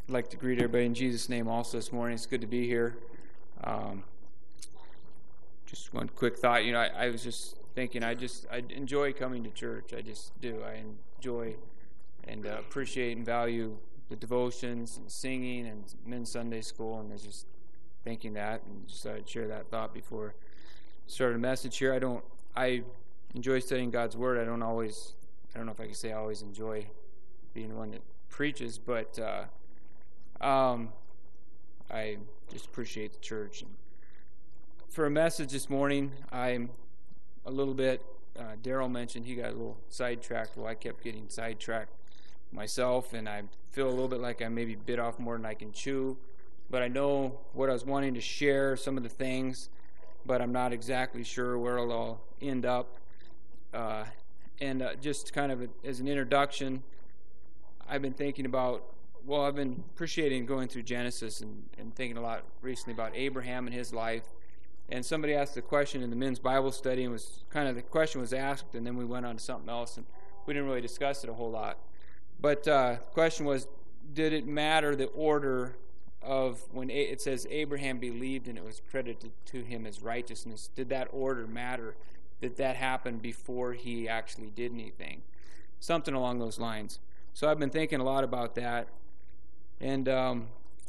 I'd like to greet everybody in Jesus' name also this morning. It's good to be here. Just one quick thought. I was just thinking, I enjoy coming to church. I just do. I enjoy and appreciate and value the devotions and singing and men's Sunday school, and I was just thinking that, and just thought I'd share that thought before I start a message here. I enjoy studying God's Word. I don't know if I can say I always enjoy being the one that preaches, but I just appreciate the church. And for a message this morning, I'm a little bit, Daryl mentioned he got a little sidetracked. Well, I kept getting sidetracked myself, and I feel a little bit like I maybe bit off more than I can chew. But I know what I was wanting to share, some of the things, but I'm not exactly sure where it'll all end up. Just kind of as an introduction, I've been thinking about, I've been appreciating going through Genesis and thinking a lot recently about Abraham and his life. And somebody asked the question in the men's Bible study, and the question was asked, and then we went on to something else, and we didn't really discuss it a whole lot. But the question was, did it matter the order of when it says Abraham believed and it was credited to him as righteousness? Did that order matter? Did that happen before he actually did anything? Something along those lines. So I've been thinking a lot about that. And then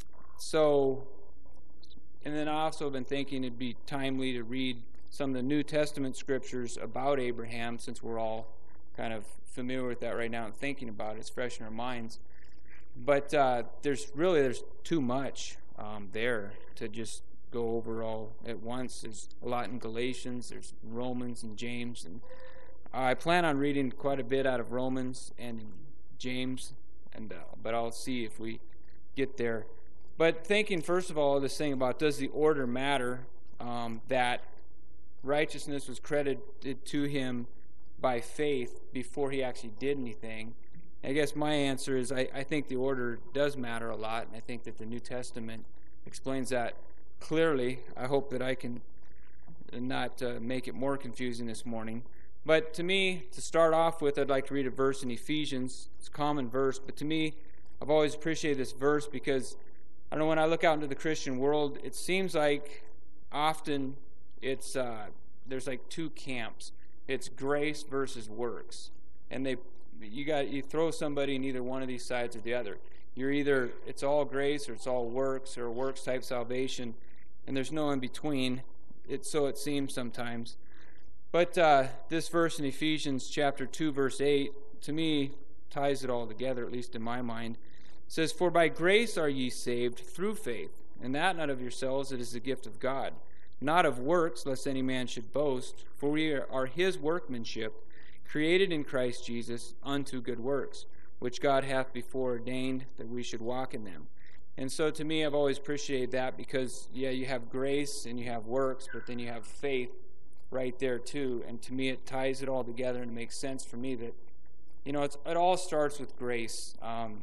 I also have been thinking it'd be timely to read some of the New Testament scriptures about Abraham, since we're all kind of familiar with that right now and thinking about it. It's fresh in our minds. But there's too much there to just go over all at once. There's a lot in Galatians, there's Romans and James, and I plan on reading quite a bit out of Romans and James, but I'll see if we get there. But thinking first of all this thing about, does the order matter, that righteousness was credited to him by faith before he actually did anything? I guess my answer is I think the order does matter a lot, and I think that the New Testament explains that clearly. I hope that I can not make it more confusing this morning. But to me, to start off with, I'd like to read a verse in Ephesians. It's a common verse, but to me, I've always appreciated this verse because, I don't know, when I look out into the Christian world, it seems like often it's there's like two camps. It's grace versus works, and you throw somebody in either one of these sides or the other. It's all grace or it's all works, or works type salvation, and there's no in between. So it seems sometimes. But this verse in Ephesians chapter 2, verse 8, to me ties it all together, at least in my mind. It says, "For by grace are ye saved through faith, and that not of yourselves, it is the gift of God, not of works, lest any man should boast. For we are his workmanship, created in Christ Jesus unto good works, which God hath before ordained that we should walk in them." And so to me, I've always appreciated that because, you have grace and you have works, but then you have faith right there too. And to me, it ties it all together, and it makes sense for me that, it all starts with grace.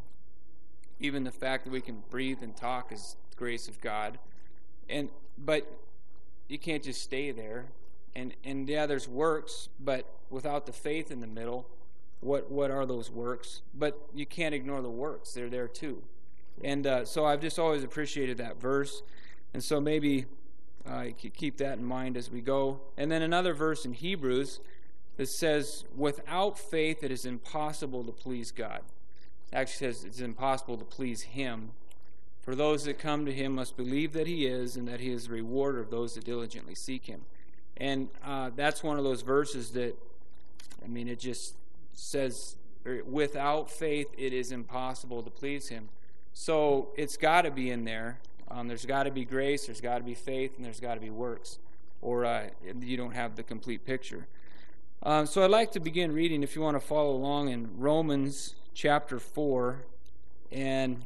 Even the fact that we can breathe and talk is the grace of God. But you can't just stay there. And there's works, but without the faith in the middle, what are those works? But you can't ignore the works. They're there too. And so I've just always appreciated that verse. And so maybe I could keep that in mind as we go. And then another verse in Hebrews that says, "Without faith it is impossible to please God." It actually says it's impossible to please him. "For those that come to him must believe that he is, and that he is the rewarder of those that diligently seek him." And that's one of those verses that, it just says, without faith it is impossible to please him. So it's got to be in there. There's got to be grace, there's got to be faith, and there's got to be works, or you don't have the complete picture. So I'd like to begin reading, if you want to follow along, in Romans chapter 4, and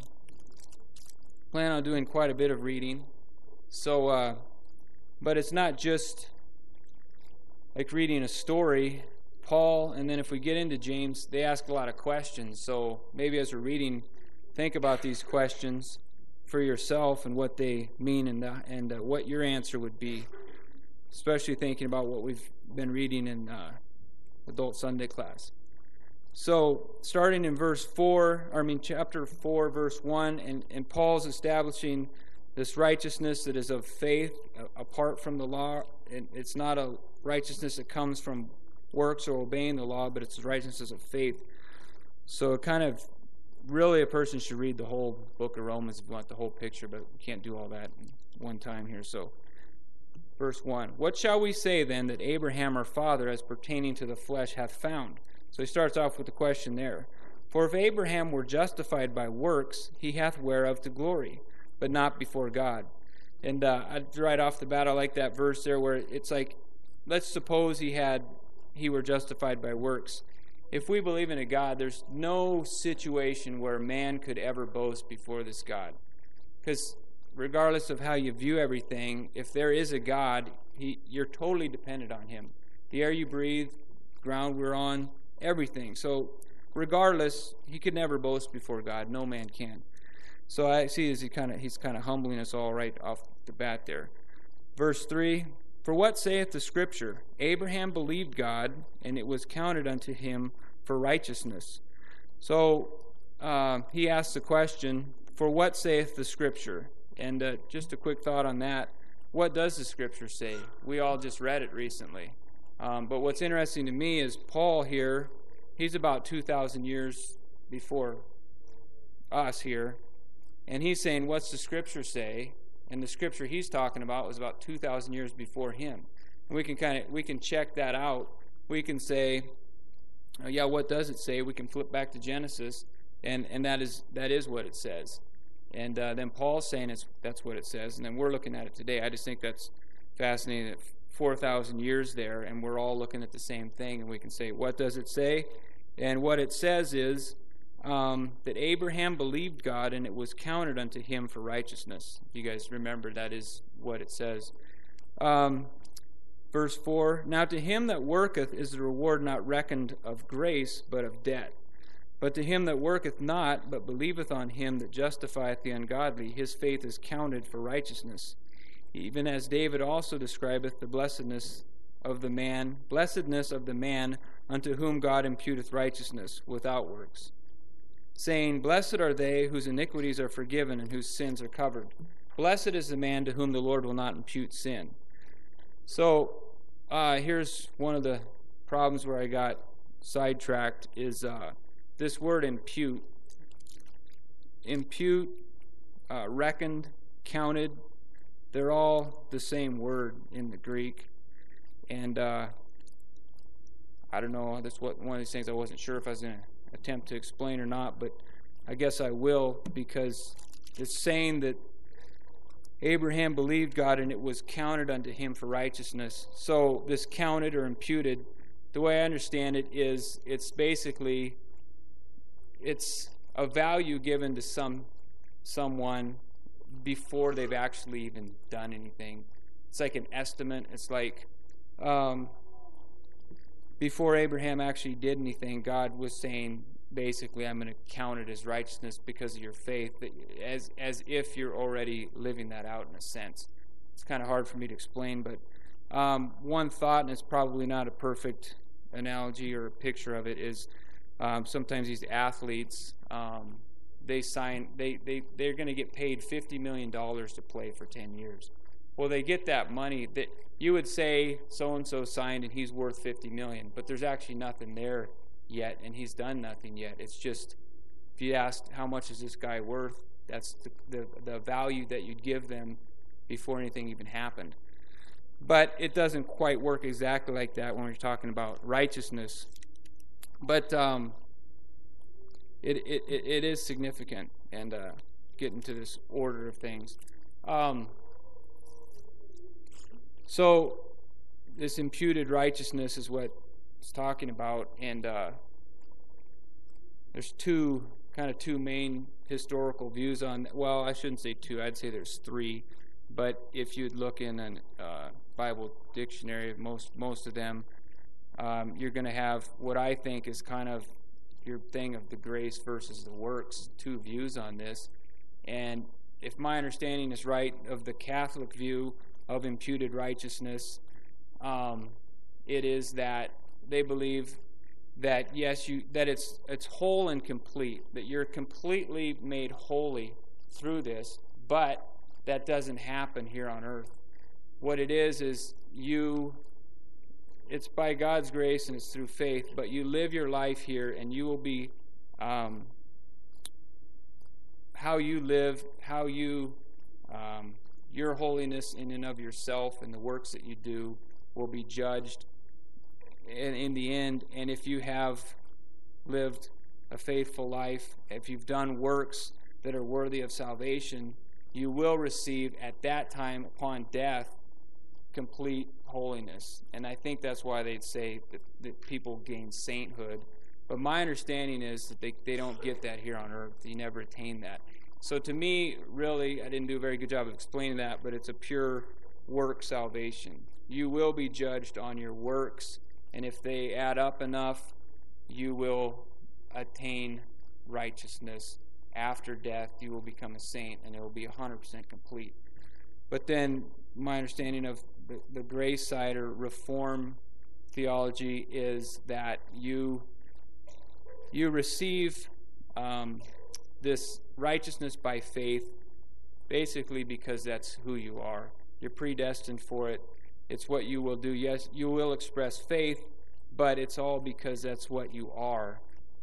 plan on doing quite a bit of reading. So, but it's not just like reading a story. Paul, and then if we get into James, they ask a lot of questions. So maybe as we're reading, think about these questions for yourself and what they mean, and what your answer would be, especially thinking about what we've been reading in adult Sunday class. So, starting in chapter 4, verse 1, and Paul's establishing this righteousness that is of faith apart from the law. It's not a righteousness that comes from works or obeying the law, but it's the righteousness of faith. So, really a person should read the whole book of Romans if you want the whole picture, but we can't do all that in one time here. So, verse 1, what shall we say then that Abraham our father, as pertaining to the flesh, hath found? So he starts off with the question there. For if Abraham were justified by works, he hath whereof to glory, but not before God. And right off the bat, I like that verse there where it's like, let's suppose he were justified by works. If we believe in a God, there's no situation where man could ever boast before this God. Because regardless of how you view everything, if there is a God, you're totally dependent on him. The air you breathe, ground we're on, everything. So regardless, he could never boast before God. No man can. So I see as he's kind of humbling us all right off the bat there. Verse 3, for what saith the Scripture? Abraham believed God, and it was counted unto him for righteousness. So he asks the question, for what saith the Scripture? And just a quick thought on that. What does the Scripture say? We all just read it recently. But what's interesting to me is Paul here, he's about 2,000 years before us here. And he's saying, what's the Scripture say? And the Scripture he's talking about was about 2,000 years before him. And we can check that out. We can say, what does it say? We can flip back to Genesis, and that is what it says. And then Paul's saying that's what it says, and then we're looking at it today. I just think that's fascinating that 4,000 years there, and we're all looking at the same thing, and we can say, what does it say? And what it says is that Abraham believed God, and it was counted unto him for righteousness. If you guys remember, that is what it says. Verse 4, now to him that worketh is the reward not reckoned of grace, but of debt. But to him that worketh not, but believeth on him that justifieth the ungodly, his faith is counted for righteousness. Even as David also describeth the blessedness of the man unto whom God imputeth righteousness without works, saying, blessed are they whose iniquities are forgiven and whose sins are covered. Blessed is the man to whom the Lord will not impute sin. So here's one of the problems where I got sidetracked is this word impute. Impute, reckoned, counted, they're all the same word in the Greek. And I don't know, that's one of these things I wasn't sure if I was going to attempt to explain or not, but I guess I will, because it's saying that Abraham believed God and it was counted unto him for righteousness. So this counted or imputed, the way I understand it is it's a value given to someone before they've actually even done anything. It's like an estimate. It's like before Abraham actually did anything, God was saying, basically, I'm going to count it as righteousness because of your faith, as if you're already living that out in a sense. It's kind of hard for me to explain, but one thought, and it's probably not a perfect analogy or a picture of it, is sometimes these athletes, they're going to get paid $50 million to play for 10 years. Well, they get that money that you would say so-and-so signed and he's worth $50 million, but there's actually nothing there yet, and he's done nothing yet. It's just, if you asked how much is this guy worth, that's the value that you'd give them before anything even happened. But it doesn't quite work exactly like that when we're talking about righteousness. But it is significant, and get into this order of things. So this imputed righteousness is what it's talking about, and there's two main historical views on. Well, I shouldn't say two. I'd say there's three. But if you'd look in a Bible dictionary, most of them, you're going to have what I think is kind of your thing of the grace versus the works. Two views on this, and if my understanding is right of the Catholic view of imputed righteousness, it is that they believe that yes, that it's whole and complete, that you're completely made holy through this, but that doesn't happen here on earth. What it is it's by God's grace and it's through faith, but you live your life here, and you will be how you live, your holiness in and of yourself and the works that you do will be judged in the end. And if you have lived a faithful life, if you've done works that are worthy of salvation, you will receive at that time upon death complete holiness. And I think that's why they'd say that people gain sainthood. But my understanding is that they don't get that here on earth. You never attain that. So to me, really, I didn't do a very good job of explaining that, but it's a pure work salvation. You will be judged on your works, and if they add up enough, you will attain righteousness. After death, you will become a saint, and it will be 100% complete. But then my understanding of the grace side or reform theology is that you receive this righteousness by faith basically because that's who you are. You're predestined for it. It's what you will do. Yes, you will express faith, but it's all because that's what you are.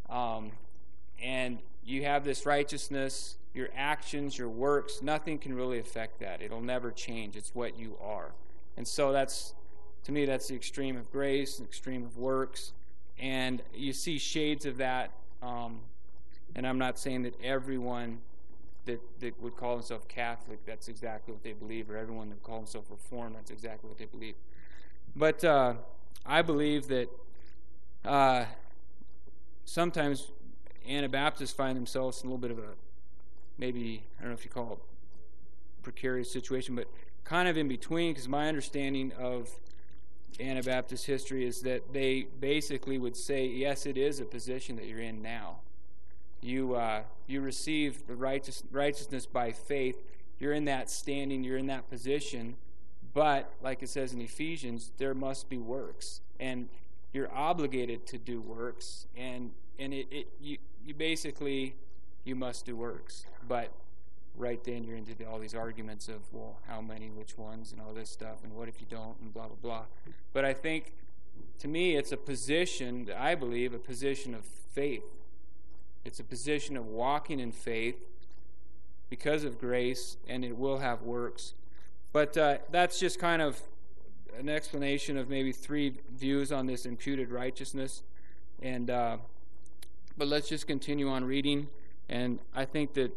And you have this righteousness, your actions, your works, nothing can really affect that. It'll never change. It's what you are. And so to me, that's the extreme of grace, the extreme of works. And you see shades of that. And I'm not saying that everyone that would call themselves Catholic, that's exactly what they believe, or everyone that would call themselves Reformed, that's exactly what they believe. But I believe that sometimes Anabaptists find themselves in a little bit of a, maybe, I don't know if you call it precarious situation, but kind of in between, because my understanding of Anabaptist history is that they basically would say, yes, it is a position that you're in now. You receive the righteousness by faith. You're in that standing. You're in that position. But like it says in Ephesians, there must be works, and you're obligated to do works. And you basically must do works. But right then you're into all these arguments of, well, how many, which ones, and all this stuff, and what if you don't, and blah blah blah. But I think, to me, it's a position, I believe, a position of faith. It's a position of walking in faith because of grace, and it will have works. But that's just kind of an explanation of maybe three views on this imputed righteousness. And but let's just continue on reading. And I think that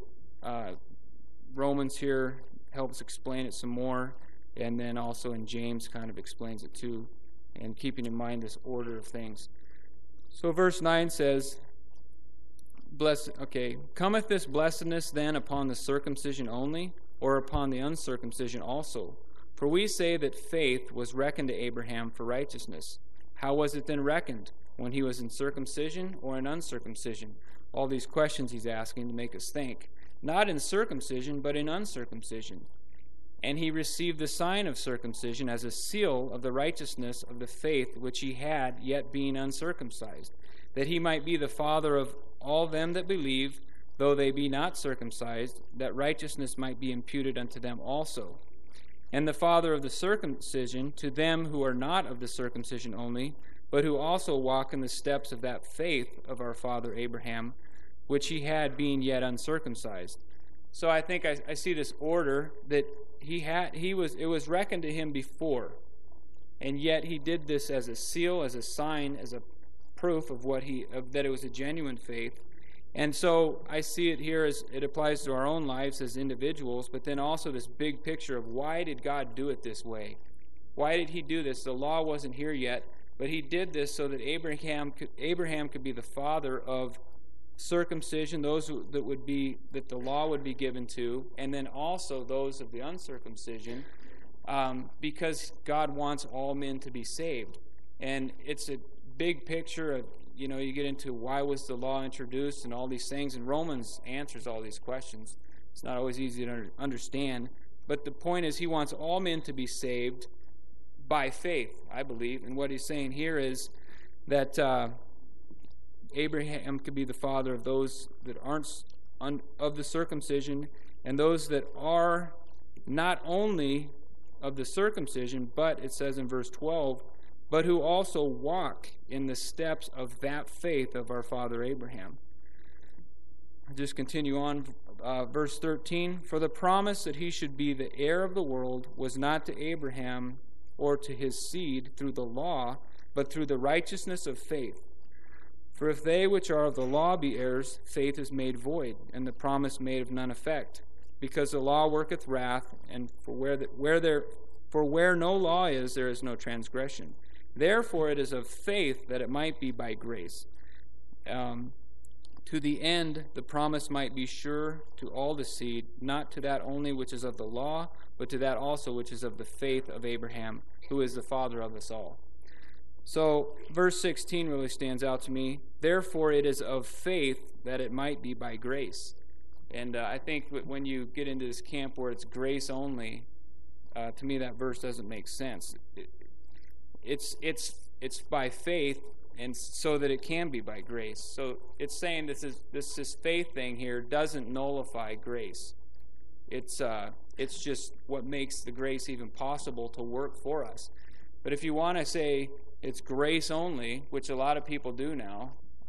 Romans here helps explain it some more, and then also in James kind of explains it too, and keeping in mind this order of things. So verse 9 says, cometh this blessedness then upon the circumcision only, or upon the uncircumcision also? For we say that faith was reckoned to Abraham for righteousness. How was it then reckoned? When he was in circumcision or in uncircumcision? All these questions he's asking to make us think. Not in circumcision, but in uncircumcision. And he received the sign of circumcision as a seal of the righteousness of the faith which he had, yet being uncircumcised, that he might be the father of all them that believe, though they be not circumcised, that righteousness might be imputed unto them also. And the father of the circumcision to them who are not of the circumcision only, but who also walk in the steps of that faith of our father Abraham, which he had being yet uncircumcised. So I think I see this order that it was reckoned to him before, and yet he did this as a seal, as a sign, as a proof of that it was a genuine faith. And so I see it here as it applies to our own lives as individuals, but then also this big picture of why did God do it this way? Why did he do this? The law wasn't here yet, but he did this so that Abraham could be the father of circumcision, those that the law would be given to, and then also those of the uncircumcision, because God wants all men to be saved. And it's a big picture of, you get into why was the law introduced and all these things, and Romans answers all these questions. It's not always easy to understand, but the point is he wants all men to be saved by faith, I believe. And what he's saying here is that Abraham could be the father of those that aren't of the circumcision, and those that are not only of the circumcision, but it says in verse 12, but who also walk in the steps of that faith of our father Abraham. I'll just continue on, verse 13. For the promise that he should be the heir of the world was not to Abraham or to his seed through the law, but through the righteousness of faith. For if they which are of the law be heirs, faith is made void, and the promise made of none effect. Because the law worketh wrath, and for where no law is, there is no transgression. Therefore it is of faith that it might be by grace. To the end the promise might be sure to all the seed, not to that only which is of the law, but to that also which is of the faith of Abraham, who is the father of us all. So verse 16 really stands out to me. Therefore it is of faith that it might be by grace. And I think when you get into this camp where it's grace only, to me that verse doesn't make sense. It's by faith, and so that it can be by grace. So it's saying this faith thing here doesn't nullify grace. It's just what makes the grace even possible to work for us. But if you want to say it's grace only, which a lot of people do now,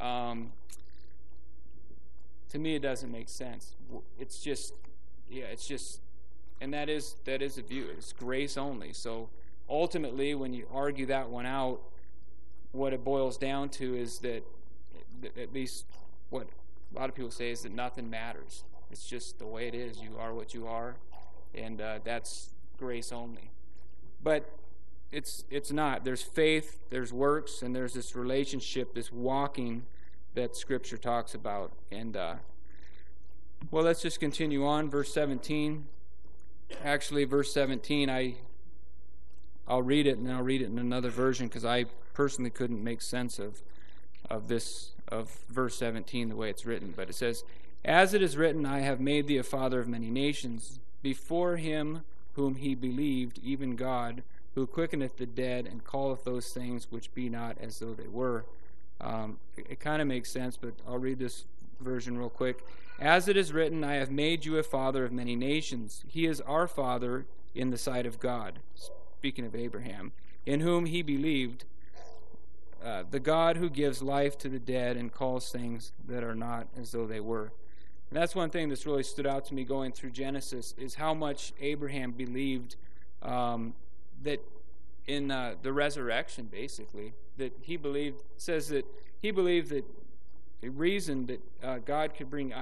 to me it doesn't make sense. It's just, and that is a view. It's grace only. So ultimately, when you argue that one out, what it boils down to is that, at least what a lot of people say, is that nothing matters. It's just the way it is. You are what you are, and that's grace only. But it's not. There's faith, there's works, and there's this relationship, this walking that Scripture talks about. And well, let's just continue on. Verse 17. Actually, verse 17, I'll read it, and then I'll read it in another version, because I personally couldn't make sense of verse 17 the way it's written. But it says, as it is written, I have made thee a father of many nations, before him whom he believed, even God, who quickeneth the dead, and calleth those things which be not as though they were. It kind of makes sense, but I'll read this version real quick. As it is written, I have made you a father of many nations. He is our father in the sight of God, speaking of Abraham, in whom he believed, the God who gives life to the dead and calls things that are not as though they were. And that's one thing that's really stood out to me going through Genesis, is how much Abraham believed that in the resurrection, basically, that he believed, says that he believed that a reason that God could bring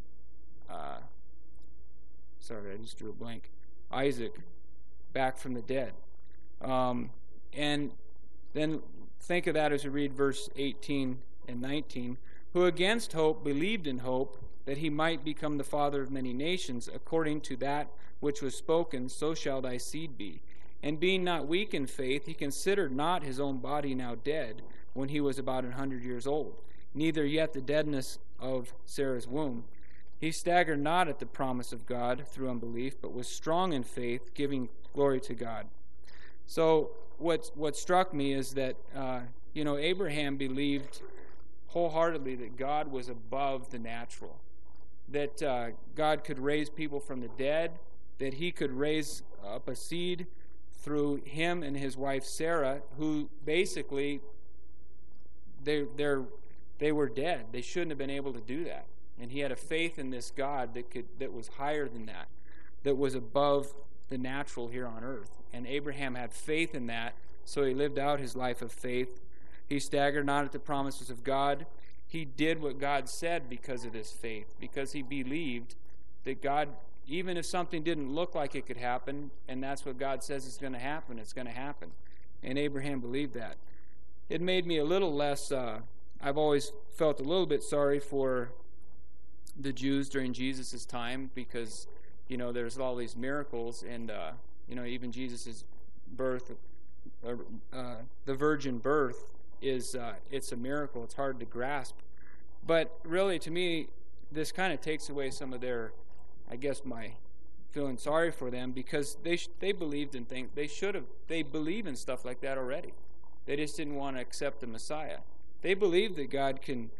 sorry, I just drew a blank, Isaac back from the dead. And then think of that as we read verse 18 and 19. Who against hope believed in hope, that he might become the father of many nations, according to that which was spoken, so shall thy seed be. And being not weak in faith, he considered not his own body now dead, when he was about 100 years old, neither yet the deadness of Sarah's womb. He staggered not at the promise of God through unbelief, but was strong in faith, giving glory to God. So what struck me is that Abraham believed wholeheartedly that God was above the natural, that God could raise people from the dead, that he could raise up a seed through him and his wife Sarah, who basically they were dead. They shouldn't have been able to do that. And he had a faith in this God that was higher than that was above the natural here on earth. And Abraham had faith in that, so he lived out his life of faith. He staggered not at the promises of God. He did what God said because of his faith, because he believed that God, even if something didn't look like it could happen, and that's what God says is going to happen, it's going to happen. And Abraham believed that. It made me a little less, I've always felt a little bit sorry for the Jews during Jesus' time, because, there's all these miracles, and, even Jesus' birth, the virgin birth is, it's a miracle. It's hard to grasp. But really, to me, this kind of takes away some of their, I guess, my feeling sorry for them, because they believed in things. They believe in stuff like that already. They just didn't want to accept the Messiah. They believe that God can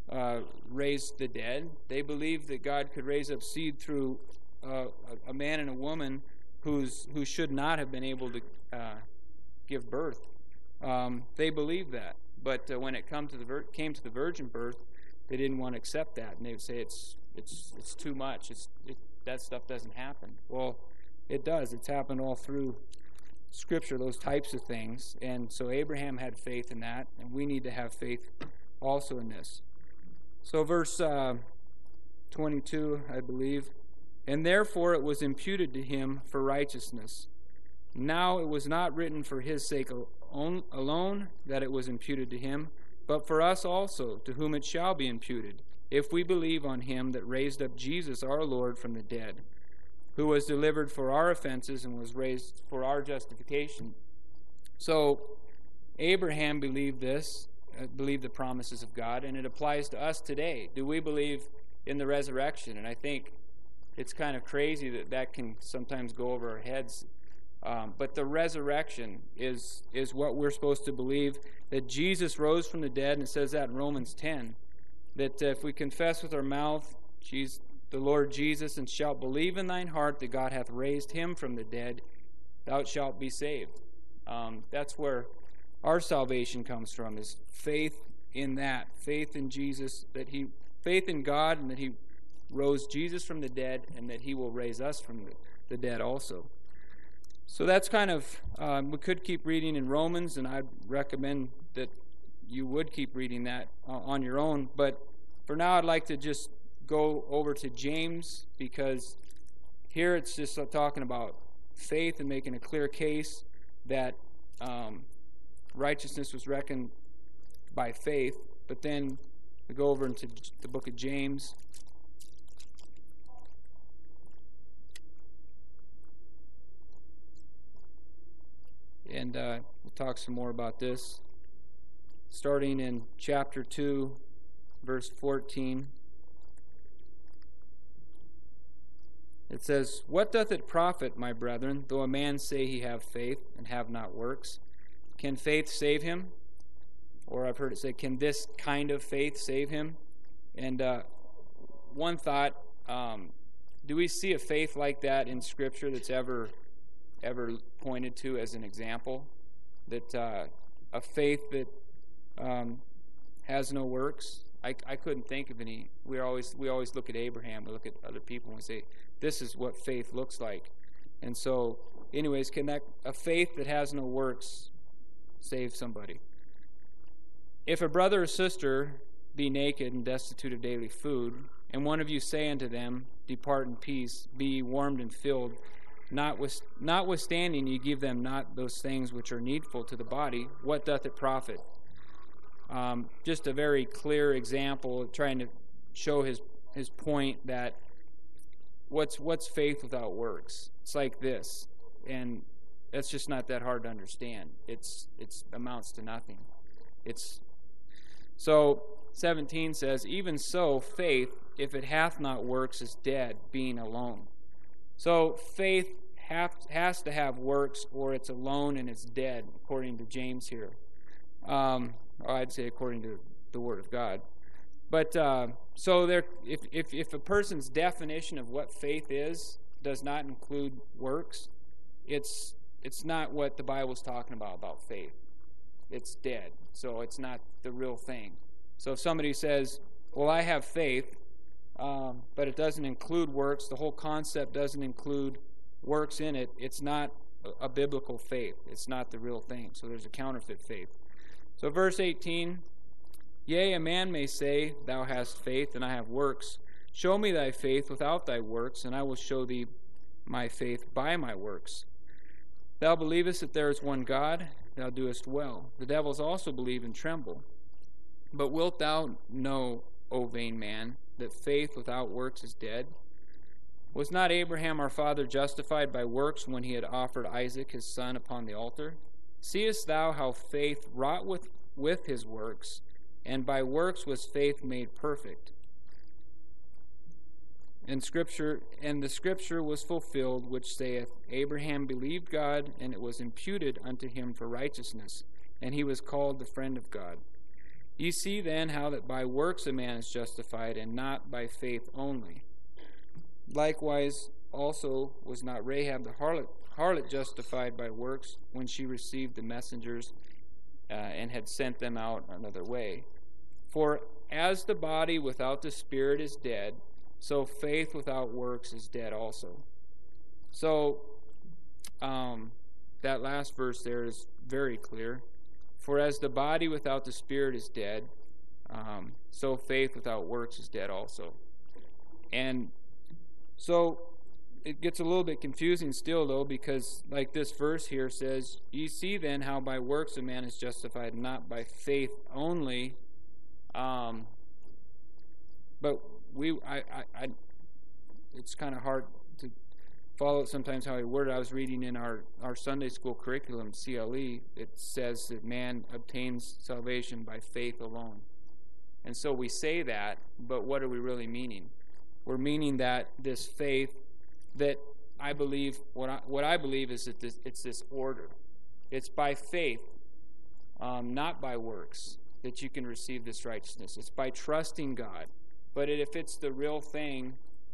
raise the dead. They believed that God could raise up seed through a man and a woman who should not have been able to give birth. They believed that, but when it came to the virgin birth, they didn't want to accept that, and they would say it's too much. That stuff doesn't happen. Well, it does. It's happened all through Scripture, those types of things. And so Abraham had faith in that, and we need to have faith also in this. So verse 22, I believe, and therefore it was imputed to him for righteousness. Now it was not written for his sake alone that it was imputed to him, but for us also, to whom it shall be imputed, if we believe on him that raised up Jesus our Lord from the dead, who was delivered for our offenses and was raised for our justification. So Abraham believed this, believed the promises of God, and it applies to us today. Do we believe in the resurrection? And I think it's kind of crazy that can sometimes go over our heads. But the resurrection is what we're supposed to believe, that Jesus rose from the dead, and it says that in Romans 10, that if we confess with our mouth the Lord Jesus, and shalt believe in thine heart that God hath raised him from the dead, thou shalt be saved. That's where our salvation comes from, is faith in that, faith in Jesus, faith in God, and that he rose Jesus from the dead, and that he will raise us from the dead also. So that's kind of, we could keep reading in Romans, and I'd recommend that you would keep reading that on your own. But for now, I'd like to just go over to James, because here it's just talking about faith and making a clear case that righteousness was reckoned by faith. But then we go over into the book of James. And we'll talk some more about this. Starting in chapter 2, verse 14. It says, What doth it profit, my brethren, though a man say he have faith and have not works? Can faith save him? Or I've heard it say, can this kind of faith save him? And one thought, do we see a faith like that in Scripture that's ever pointed to as an example? That a faith that has no works? I couldn't think of any. We always look at Abraham. We look at other people and we say, this is what faith looks like. And so, anyways, can a faith that has no works save somebody? If a brother or sister be naked and destitute of daily food, and one of you say unto them, Depart in peace, be ye warmed and filled, notwithstanding ye give them not those things which are needful to the body, what doth it profit? Just a very clear example of trying to show his point that what's faith without works? It's like this, and that's just not that hard to understand. It's amounts to nothing. So 17 says, Even so, faith, if it hath not works, is dead, being alone. So faith has to have works, or it's alone and it's dead, according to James here. I'd say according to the Word of God. But so there, if a person's definition of what faith is does not include works, it's not what the Bible's talking about faith. It's dead. So it's not the real thing. So if somebody says, well, I have faith, but it doesn't include works, the whole concept doesn't include works in it, it's not a biblical faith. It's not the real thing. So there's a counterfeit faith. So verse 18, Yea, a man may say, Thou hast faith, and I have works. Show me thy faith without thy works, and I will show thee my faith by my works. Thou believest that there is one God, thou doest well. The devils also believe and tremble. But wilt thou know, O vain man, that faith without works is dead? Was not Abraham our father justified by works when he had offered Isaac his son upon the altar? Seest thou how faith wrought with his works, and by works was faith made perfect? And the scripture was fulfilled, which saith, Abraham believed God, and it was imputed unto him for righteousness, and he was called the friend of God. "You see then how that by works a man is justified, and not by faith only. Likewise also was not Rahab the harlot justified by works when she received the messengers and had sent them out another way. For as the body without the spirit is dead, so faith without works is dead also." So that last verse there is very clear. For as the body without the spirit is dead, so faith without works is dead also. And so it gets a little bit confusing still, though, because like this verse here says, "You see then how by works a man is justified, not by faith only." But it's kind of hard to follow sometimes how he worded it. I was reading in our Sunday school curriculum, CLE, it says that man obtains salvation by faith alone. And so we say that, but what are we really meaning? We're meaning that this faith, that I believe, what I believe is that it's this order. It's by faith, not by works, that you can receive this righteousness. It's by trusting God. But if it's the real thing,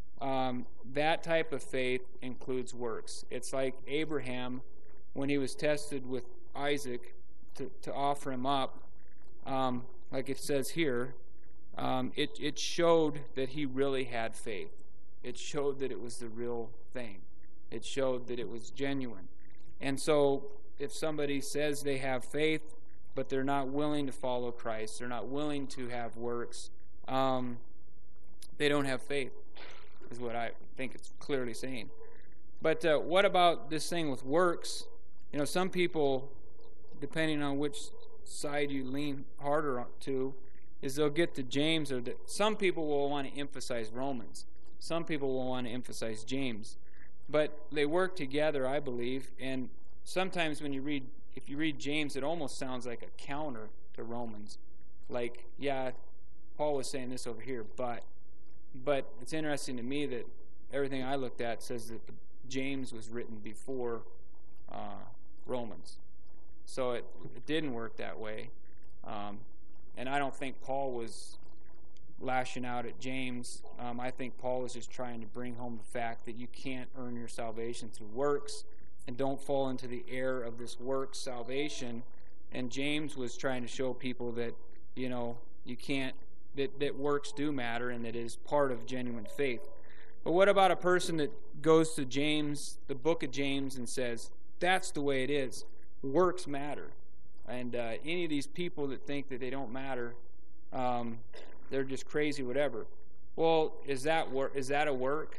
that type of faith includes works. It's like Abraham, when he was tested with Isaac to offer him up, like it says here, it showed that he really had faith. It showed that it was the real thing. It showed that it was genuine. And so if somebody says they have faith, but they're not willing to follow Christ, they're not willing to have works, they don't have faith, is what I think it's clearly saying. But what about this thing with works? You know, some people, depending on which side you lean harder to, is they'll get to James, or some people will want to emphasize Romans. Some people will want to emphasize James. But they work together, I believe, and sometimes when if you read James, it almost sounds like a counter to Romans. Like, yeah, Paul was saying this over here, but it's interesting to me that everything I looked at says that James was written before Romans. So it didn't work that way. And I don't think Paul was lashing out at James. I think Paul was just trying to bring home the fact that you can't earn your salvation through works, and don't fall into the error of this works salvation. And James was trying to show people that, you know, you can't, that works do matter, and that it is part of genuine faith. But what about a person that goes to James, the book of James, and says, that's the way it is, works matter? And any of these people that think that they don't matter, they're just crazy, whatever. Well, is that a work?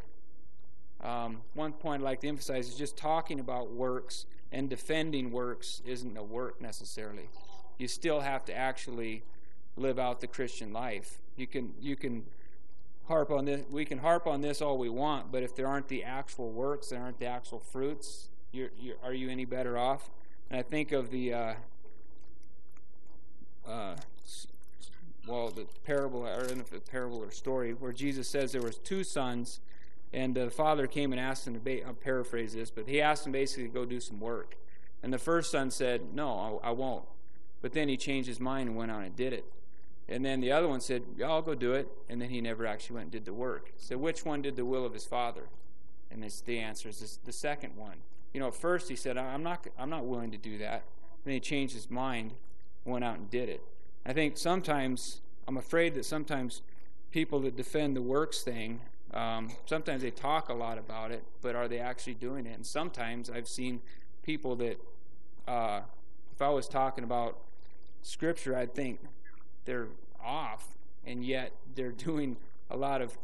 One point I'd like to emphasize is just talking about works and defending works isn't a work necessarily. You still have to actually live out the Christian life. You can harp on this. We can harp on this all we want, but if there aren't the actual works, there aren't the actual fruits, are you any better off? And I think of the parable, I don't know if it's a parable or story, where Jesus says there was two sons, and the father came and asked him to, I'll paraphrase this, but he asked him basically to go do some work. And the first son said, no, I won't. But then he changed his mind and went on and did it. And then the other one said, yeah, I'll go do it. And then he never actually went and did the work. So which one did the will of his father? And the answer is the second one. You know, at first he said, I'm not willing to do that. Then he changed his mind, went out and did it. I think I'm afraid that sometimes people that defend the works thing, sometimes they talk a lot about it, but are they actually doing it? And sometimes I've seen people that, if I was talking about Scripture, I'd think they're off, and yet they're doing a lot of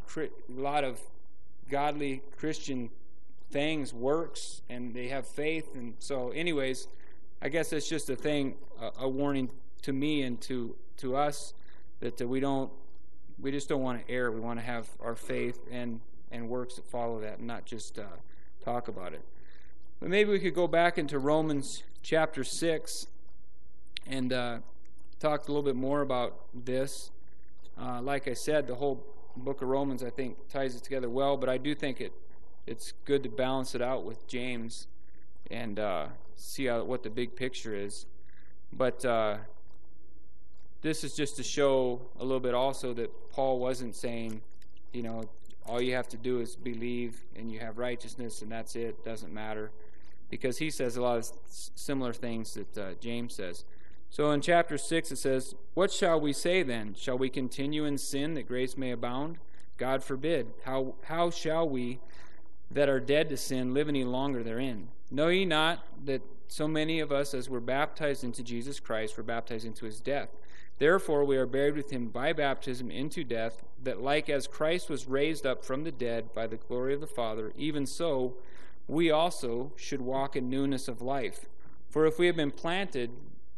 godly Christian things, works, and they have faith. And so, anyways, I guess that's just a thing, a warning to me and to us that we just don't want to err. We want to have our faith and works that follow that, and not just talk about it. But maybe we could go back into Romans chapter 6 and talk a little bit more about this. Like I said, the whole book of Romans, I think, ties it together well, but I do think it's good to balance it out with James and see what the big picture is. But this is just to show a little bit also that Paul wasn't saying, all you have to do is believe and you have righteousness and that's it, doesn't matter. Because he says a lot of similar things that James says. So in chapter 6 it says, "What shall we say then? Shall we continue in sin that grace may abound? God forbid. How shall we that are dead to sin live any longer therein? Know ye not that so many of us as were baptized into Jesus Christ were baptized into his death? Therefore we are buried with him by baptism into death, that like as Christ was raised up from the dead by the glory of the Father, even so we also should walk in newness of life. For if we have been planted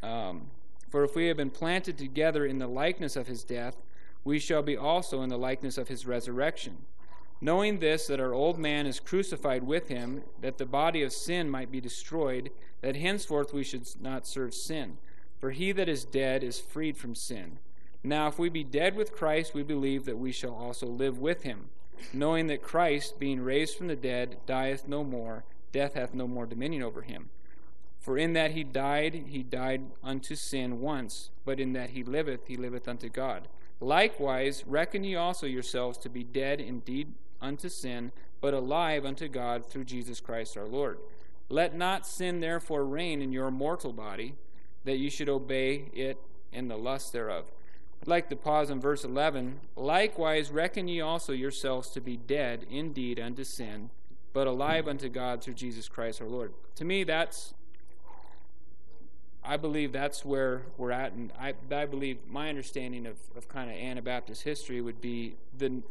together in the likeness of his death, we shall be also in the likeness of his resurrection. Knowing this, that our old man is crucified with him, that the body of sin might be destroyed, that henceforth we should not serve sin. For he that is dead is freed from sin. Now if we be dead with Christ, we believe that we shall also live with him, knowing that Christ, being raised from the dead, dieth no more, death hath no more dominion over him. For in that he died unto sin once, but in that he liveth unto God. Likewise, reckon ye also yourselves to be dead indeed unto sin, but alive unto God through Jesus Christ our Lord. Let not sin therefore reign in your mortal body, that you should obey it in the lust thereof." I'd like to pause on verse 11. "Likewise reckon ye also yourselves to be dead indeed unto sin, but alive unto God through Jesus Christ our Lord." To me, I believe that's where we're at, and I believe my understanding of kind of Anabaptist history would be the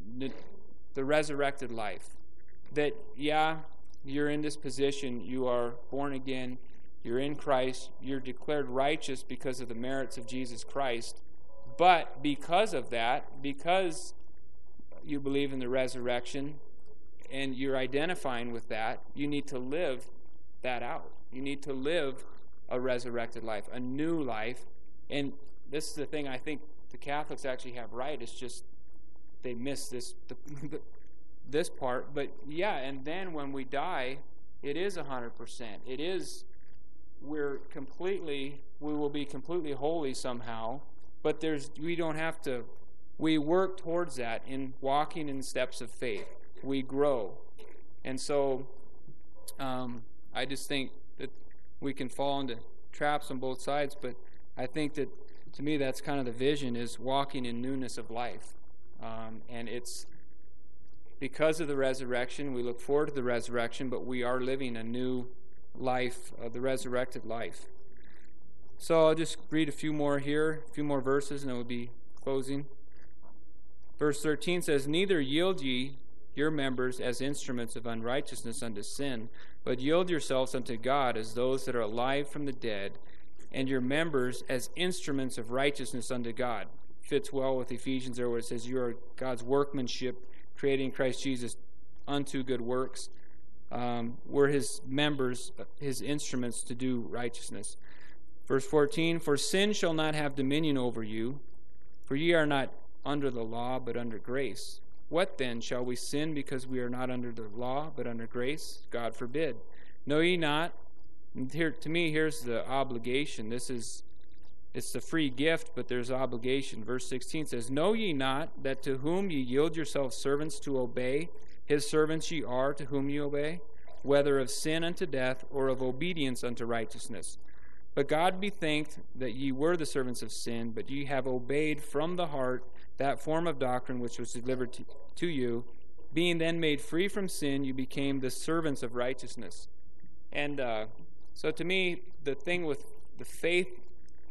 resurrected life. That, you're in this position, you are born again, you're in Christ, you're declared righteous because of the merits of Jesus Christ, but because of that, because you believe in the resurrection, and you're identifying with that, you need to live that out. You need to live a resurrected life, a new life. And this is the thing I think the Catholics actually have right. It's just they miss this part. But and then when we die, it is 100%. It is, we will be completely holy somehow. But we work towards that in walking in the steps of faith. We grow. And so I just think that we can fall into traps on both sides, but I think that, to me, that's kind of the vision, is walking in newness of life. And it's because of the resurrection, we look forward to the resurrection, but we are living a new life, the resurrected life. So I'll just read a few more verses, and it will be closing. Verse 13 says, "Neither yield ye your members as instruments of unrighteousness unto sin, but yield yourselves unto God as those that are alive from the dead, and your members as instruments of righteousness unto God." Fits well with Ephesians there, where it says you are God's workmanship, created in Christ Jesus unto good works. We're his members, his instruments to do righteousness. Verse 14, "For sin shall not have dominion over you, for ye are not under the law, but under grace. What then? Shall we sin because we are not under the law, but under grace? God forbid. Know ye not?" And here, to me, here's the obligation. It's the free gift, but there's obligation. Verse 16 says, "Know ye not that to whom ye yield yourselves servants to obey, his servants ye are to whom ye obey, whether of sin unto death, or of obedience unto righteousness? But God be thanked that ye were the servants of sin, but ye have obeyed from the heart that form of doctrine which was delivered to you. Being then made free from sin, you became the servants of righteousness." And so to me, the thing with faith,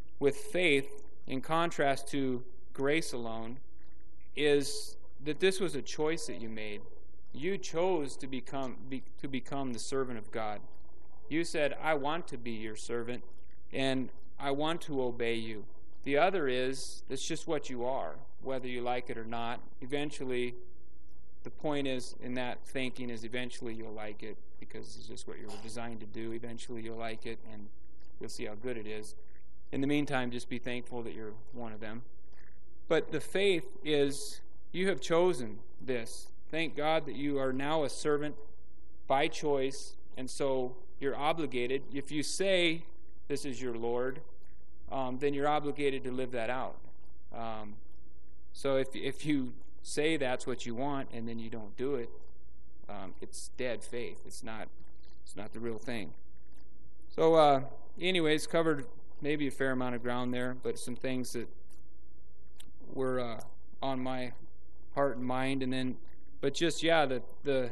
in contrast to grace alone, is that this was a choice that you made. You chose to become the servant of God. You said, "I want to be your servant, and I want to obey you." The other is, it's just what you are, whether you like it or not. Eventually, the point is, in that thinking, is eventually you'll like it, because it's just what you were designed to do. Eventually you'll like it, and you'll see how good it is. In the meantime, just be thankful that you're one of them. But the faith is, you have chosen this. Thank God that you are now a servant by choice, and so you're obligated. If you say this is your Lord, then you're obligated to live that out. So if you say that's what you want and then you don't do it, it's dead faith. It's not the real thing. So anyways, covered maybe a fair amount of ground there, but some things that were on my heart and mind, and then, but just the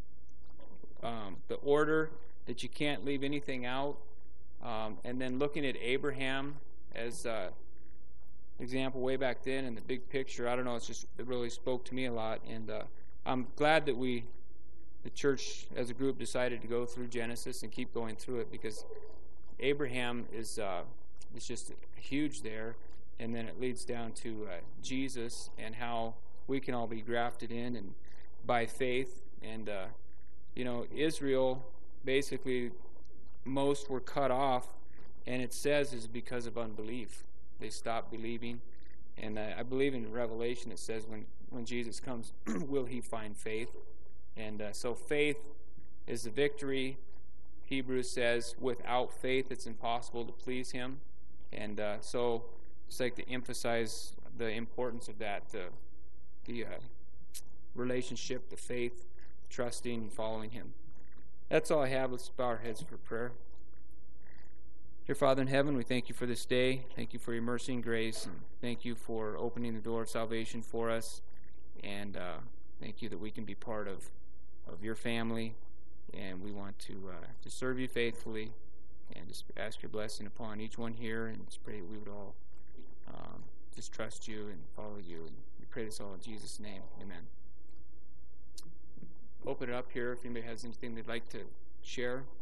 order that you can't leave anything out, and then looking at Abraham as example way back then in the big picture. I don't know, it really spoke to me a lot, and I'm glad that the church as a group decided to go through Genesis and keep going through it, because Abraham is just huge there, and then it leads down to Jesus and how we can all be grafted in and by faith. And Israel, basically most were cut off, and it says is because of unbelief. They stopped believing, and I believe in Revelation it says when Jesus comes, will he find faith? And so faith is the victory. Hebrews says without faith it's impossible to please him. And so it's like to emphasize the importance of that, the relationship, the faith, trusting and following him. That's all I have. Let's bow our heads for prayer. Dear Father in heaven, we thank you for this day. Thank you for your mercy and grace, and thank you for opening the door of salvation for us. And thank you that we can be part of your family, and we want to serve you faithfully, and just ask your blessing upon each one here, and just pray that we would all just trust you and follow you. And we pray this all in Jesus' name. Amen. Open it up here if anybody has anything they'd like to share.